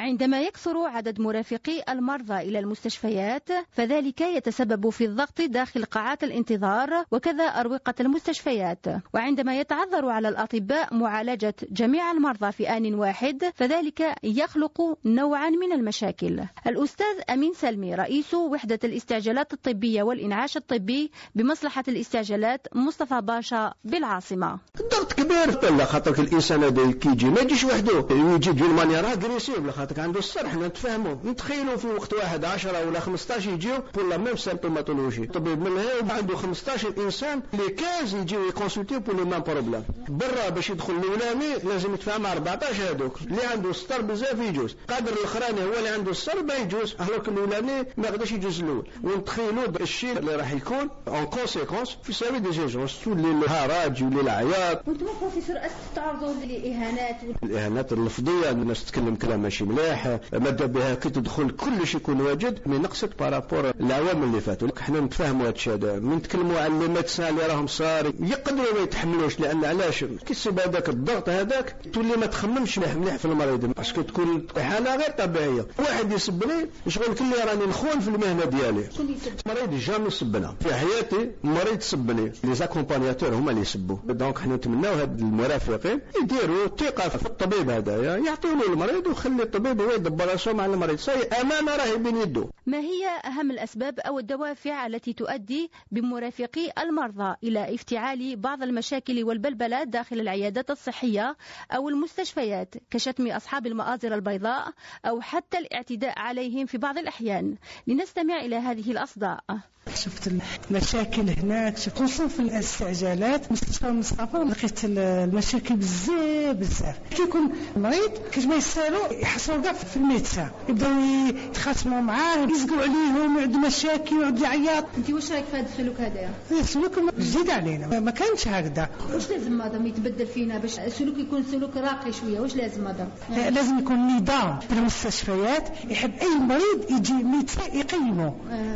وعندما يكثر عدد مرافقي المرضى إلى المستشفيات فذلك يتسبب في الضغط داخل قاعات الانتظار وكذا أروقة المستشفيات. وعندما يتعذر على الأطباء معالجة جميع المرضى في آن واحد فذلك يخلق نوعا من المشاكل. الأستاذ أمين سلمي رئيس وحدة الاستعجالات الطبية والإنعاش الطبي بمصلحة الاستعجالات مصطفى باشا بالعاصمة. الضغط كبير لا خاطرك الإنسان هذا كيجي ما يجيش وحده، يجي دون مانيير اغريسيف لخاطرك عنده الصرح. نتفاهموا نتخيلوا في وقت واحد 10 ولا 15 يجيو بور لا ميم سيمبتوماتولوجي. الطبيب من هنا عنده 15 انسان لي 15 يجيو يكونسلتيو بور لي ميم بروبليم. برا باش يدخل الاولاني لازم يتفاهم مع 14 هذوك اللي عنده السطر بزاف يجوز، قادر الاخراني هو اللي عنده السطر ما يجوز، alors الاولاني ما يقدرش يجوز الاول. ونتخيلوا الشيء اللي راح يكون اون كونسيكونس في سيرفي دي جيرجونس تولي الهراج ولي العياط. وانتم بروفيسور تعرضوا للاهانات الاهانات اللفظيه، الناس تتكلم كلام ماشي مليح، ماذا بها كي تدخل كل شيء يكون واجد. مي نقصد بارابور العوام اللي فاتوا حنا نتفاهموا هذا الشيء هذا. من نتكلموا على لي ميدسان اللي راهم صار يقدروا ما يتحملوش، لان علاش كيسبب هذاك الضغط هذاك تولي ما تخممش مليح في المريض باسكو تكون حاله غير طبيعيه. واحد يسبني شغل كلي راني نخون في المهنه ديالي. المريض جامي يسبنا في حياتي، المريض سبني لي زاكومبانياتور هما اللي يسبوا. دونك حنا نتمناو هاد المرافقين يديروا ثقه في الطبيب هذايا، يعطيوه المريض ويخلي الطبيب هو يدبر راسه مع المريض. صاي امانه راهي بين يده. ما هي اهم الاسباب او الدوافع التي تؤدي بمرافقي المرضى الى افتعال بعض المشاكل والبلبلات داخل العيادات الصحيه او المستشفيات كشتم اصحاب المآزر البيضاء او حتى الاعتداء عليهم في بعض الاحيان؟ لنستمع الى هذه الاصداء. شفت المشاكل هناك، خصوصا في الاستعجالات مستشفى مصطفى لقيت المشاكل بزاف. كيكون المريض كيف ما يسالوا يحصلوا كاع في الميدسان، يبداو يتخاصموا معاه، يزقوا عليهم، يعدوا مشاكل، يعد يعيط. انت واش رايك في هذا السلوك هذايا؟ السلوك جديد علينا، ما كانش هكذا. واش لازم مادام يتبدل فينا باش السلوك يكون سلوك راقي شويه؟ واش لازم مادام؟ لازم يكون نظام في المستشفيات، يحب اي مريض يجي ميدسان يقيمه.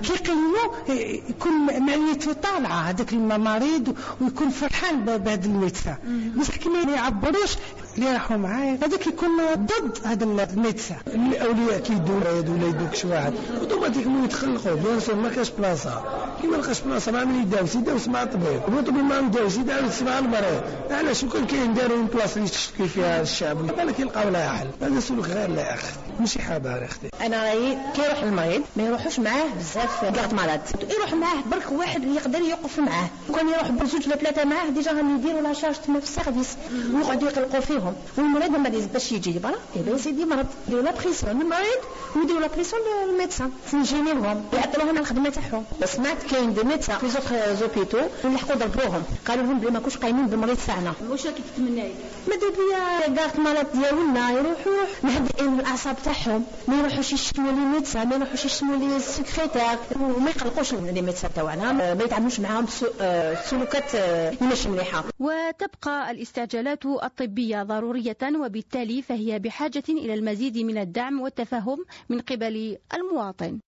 كيقيموا يكون معنيته طالعه هذاك المريض ويكون فرحان بهذا الميدسان. بصح كما يعبروش اللي راحوا معايا هذاك يكون ضد هذا الميدسان. الاولياء كيدور ولا يدوك شي واحد اوتوماتيكمون يتخلقوا بيان سور ما كاش بلاصه. كيما ما لقاش بلاصه مع من يداوس مع الطبيب، والطبيب ما يداوس يداوس مع المريض. علاش كون كاين داروا بلاصه اللي تشكي فيها الشعب بالك يلقاو لها حل. هذا سلوك غير لا اخي ماشي حابه يا اختي. انا رايي كي يروح المريض ما يروحوش معاه بزاف كارت مرض، يروح معاه برك واحد اللي يقدر يوقف معاه. كون يروح بزوج ولا ثلاثه معاه ديجا غادي يديروا لا شارج تما في السيرفيس ويقعدوا يقلقوا فيهم. والمريض لما باش يجي برا يبان سيدي مرض، يديروا لا بريسيون للمريض ويديروا لا بريسيون للميدسان فنجينيهم يعطلوهم الخدمه تاعهم. سمعت كاين دي ميدسان في زوطخ زوبيتو لحقوا ضربوهم، قالوا لهم بلي ما كوش قايمين بالمريض تاعنا. واش راكي تتمناي؟ ماذا بيا كارت مرض ديالنا يروحوا مهدئين الاعصاب تاعهم، ما يروحوش يشتموا لي ميدسان، ما يروحوش يشتموا لي السكرتير، وما يقلقوش لي ميدسان تاعنا، ما يتعاملوش معاهم سلوكات ماشي مليحه. وتبقى الاستعجالات الطبيه ضروريه، وبالتالي فهي بحاجه الى المزيد من الدعم والتفهم من قبل المواطن.